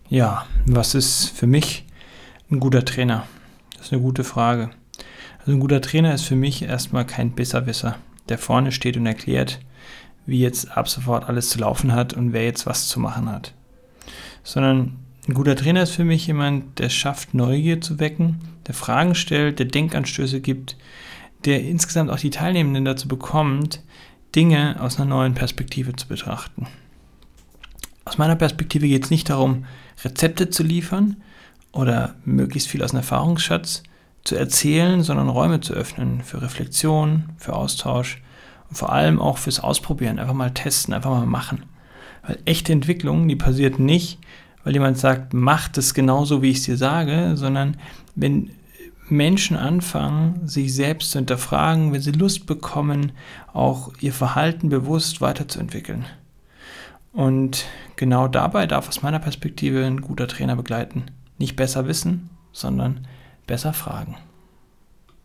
Ja, was ist für mich ein guter Trainer? Das ist eine gute Frage. Also ein guter Trainer ist für mich erstmal kein Besserwisser, der vorne steht und erklärt, wie jetzt ab sofort alles zu laufen hat und wer jetzt was zu machen hat. Sondern ein guter Trainer ist für mich jemand, der schafft, Neugier zu wecken, der Fragen stellt, der Denkanstöße gibt, der insgesamt auch die Teilnehmenden dazu bekommt, Dinge aus einer neuen Perspektive zu betrachten. Aus meiner Perspektive geht es nicht darum, Rezepte zu liefern oder möglichst viel aus dem Erfahrungsschatz zu erzählen, sondern Räume zu öffnen für Reflexion, für Austausch und vor allem auch fürs Ausprobieren, einfach mal testen, einfach mal machen. Weil echte Entwicklung, die passiert nicht, weil jemand sagt, mach das genauso, wie ich es dir sage, sondern wenn Menschen anfangen, sich selbst zu hinterfragen, wenn sie Lust bekommen, auch ihr Verhalten bewusst weiterzuentwickeln. Und genau dabei darf aus meiner Perspektive ein guter Trainer begleiten. Nicht besser wissen, sondern besser fragen.